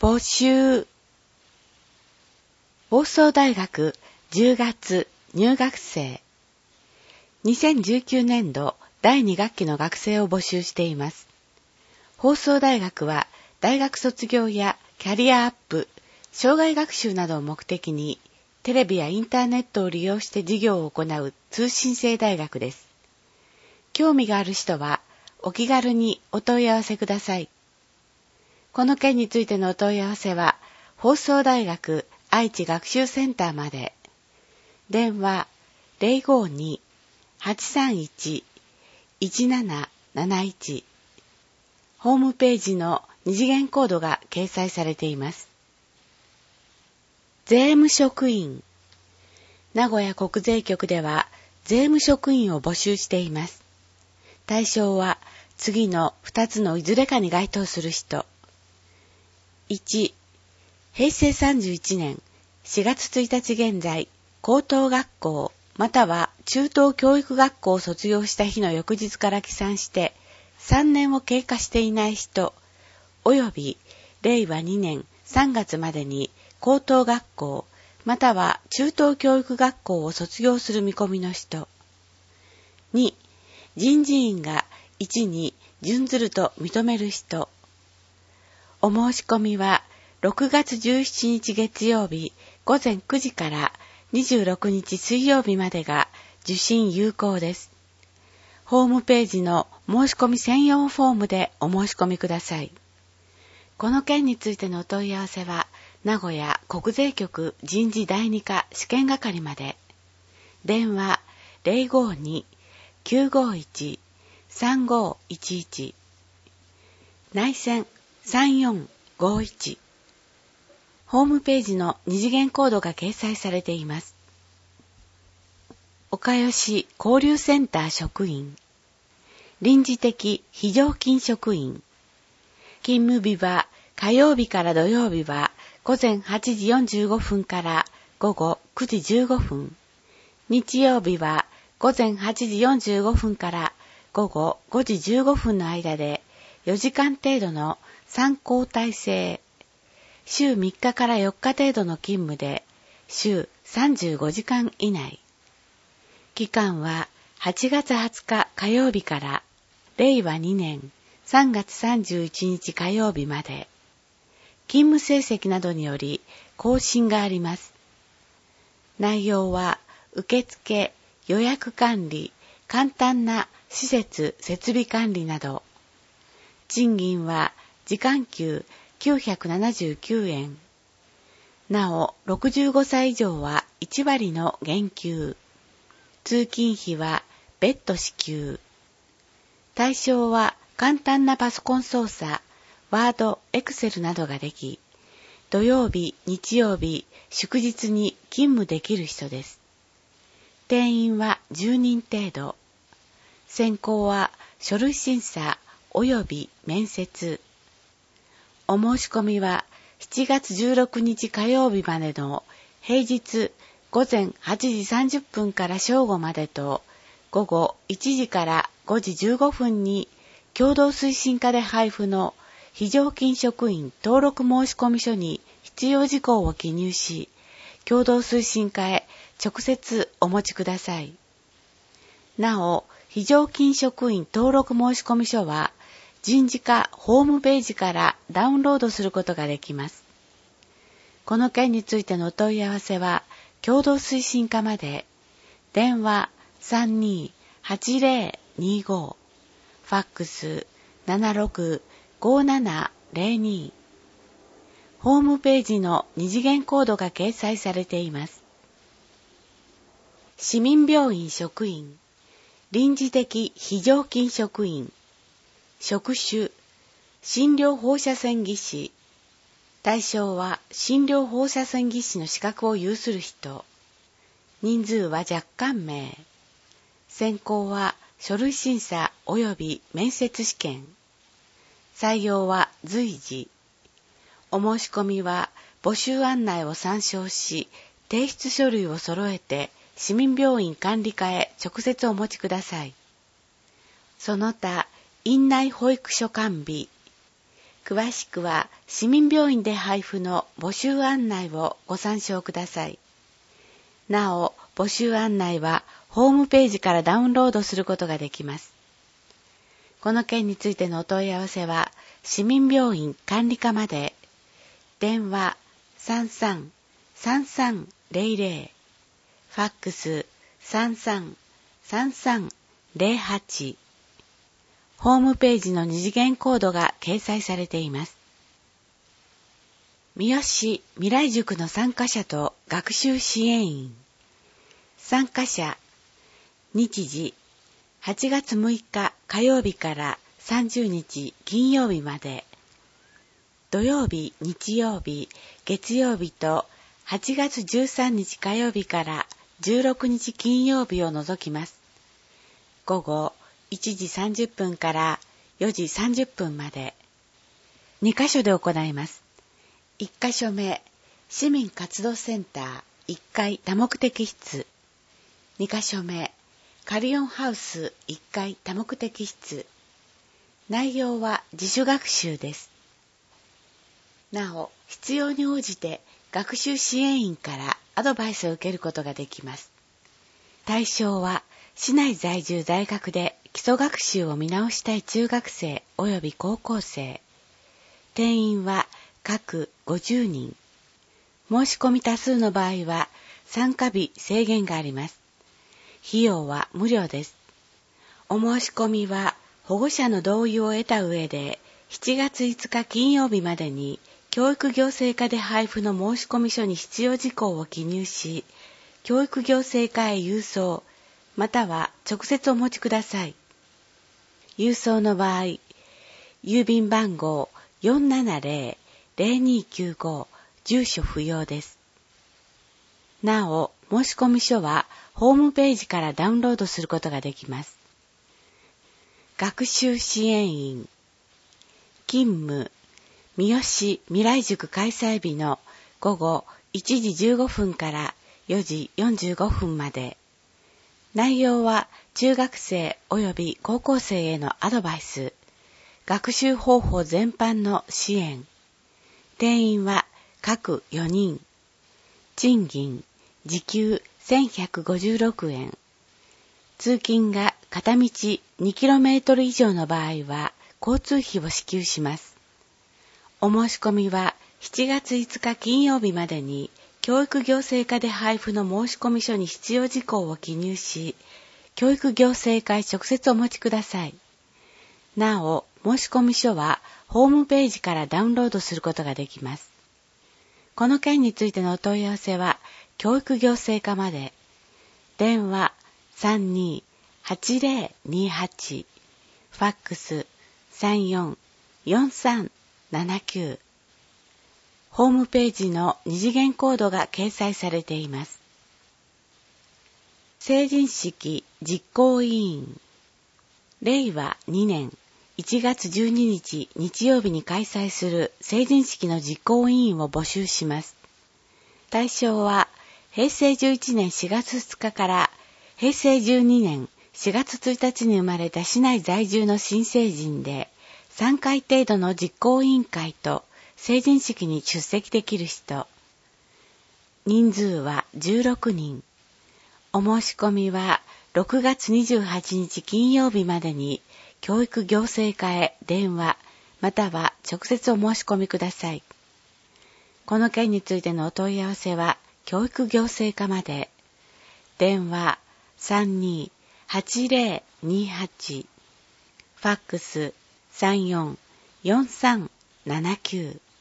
募集。放送大学10月入学生。2019年度第2学期の学生を募集しています。放送大学は大学卒業やキャリアアップ、生涯学習などを目的にテレビやインターネットを利用して授業を行う通信制大学です。興味がある人はお気軽にお問い合わせください。この件についてのお問い合わせは放送大学愛知学習センターまで。電話052-831-1771。ホームページの二次元コードが掲載されています。税務職員。名古屋国税局では税務職員を募集しています。対象は次の2つのいずれかに該当する人。1、平成31年4月1日現在、高等学校または中等教育学校を卒業した日の翌日から起算して3年を経過していない人、および令和2年3月までに高等学校または中等教育学校を卒業する見込みの人。2、人事院が1に準ずると認める人。お申し込みは6月17日月曜日午前9時から26日水曜日までが受信有効です。ホームページの申し込み専用フォームでお申し込みください。この件についてのお問い合わせは名古屋国税局人事第2課試験係まで。電話052-951-3511。内線3451。ホームページの二次元コードが掲載されています。岡吉交流センター職員。臨時的非常勤職員。勤務日は火曜日から土曜日は午前8時45分から午後9時15分。日曜日は午前8時45分から午後5時15分の間で4時間程度の3交代制。週3日から4日程度の勤務で週35時間以内。期間は8月20日火曜日から令和2年3月31日火曜日まで。勤務成績などにより更新があります。内容は受付、予約管理、簡単な施設設備管理など。賃金は時間給979円。なお、65歳以上は1割の減給。通勤費は別途支給。対象は簡単なパソコン操作、ワード、エクセルなどができ、土曜日、日曜日、祝日に勤務できる人です。定員は10人程度。選考は書類審査及び面接。お申し込みは7月16日火曜日までの平日午前8時30分から正午までと午後1時から5時15分に共同推進課で配布の非常勤職員登録申込書に必要事項を記入し、共同推進課へ直接お持ちください。なお、非常勤職員登録申込書は人事課ホームページからダウンロードすることができます。この件についてのお問い合わせは共同推進課まで。電話32-8025。ファックス765702。ホームページの二次元コードが掲載されています。市民病院職員。臨時的非常勤職員。職種、診療放射線技師。対象は診療放射線技師の資格を有する人。人数は若干名。選考は書類審査及び面接試験。採用は随時。お申し込みは募集案内を参照し、提出書類を揃えて市民病院管理課へ直接お持ちください。その他、院内保育所完備。 詳しくは市民病院で配布の募集案内をご参照ください。なお、募集案内はホームページからダウンロードすることができます。この件についてのお問い合わせは、市民病院管理課まで、電話 33-3300、ファックス 33-3308、ホームページの二次元コードが掲載されています。三好未来塾の参加者と学習支援員。参加者、日時、8月6日火曜日から30日金曜日まで、土曜日、日曜日、月曜日と8月13日火曜日から16日金曜日を除きます。午後1時30分から4時30分まで、2カ所で行います。1カ所目、市民活動センター1階多目的室。2カ所目、カリオンハウス1階多目的室。内容は自主学習です。なお、必要に応じて学習支援員からアドバイスを受けることができます。対象は、市内在住在学で基礎学習を見直したい中学生及び高校生。定員は各50人。申し込み多数の場合は参加日制限があります。費用は無料です。お申し込みは保護者の同意を得た上で7月5日金曜日までに教育行政課で配布の申し込み書に必要事項を記入し、教育行政課へ郵送、または直接お持ちください。郵送の場合、郵便番号 470-0295 住所不要です。なお、申し込み書はホームページからダウンロードすることができます。学習支援員。勤務、三好未来塾開催日の午後1時15分から4時45分まで。内容は中学生及び高校生へのアドバイス、学習方法全般の支援。定員は各4人。賃金、時給1156円。通勤が片道 2km 以上の場合は交通費を支給します。お申し込みは7月5日金曜日までに教育行政課で配布の申し込み書に必要事項を記入し、教育行政課へ直接お持ちください。なお、申し込み書はホームページからダウンロードすることができます。この件についてのお問い合わせは、教育行政課まで。電話 32-8028、ファックス 34-4379。ホームページの二次元コードが掲載されています。成人式実行委員。令和2年1月12日日曜日に開催する成人式の実行委員を募集します。対象は平成11年4月2日から平成12年4月1日に生まれた市内在住の新成人で、3回程度の実行委員会と成人式に出席できる人。人数は16人。お申し込みは6月28日金曜日までに教育行政課へ電話または直接お申し込みください。この件についてのお問い合わせは教育行政課まで。電話 32-8028、ファックス 34-4379。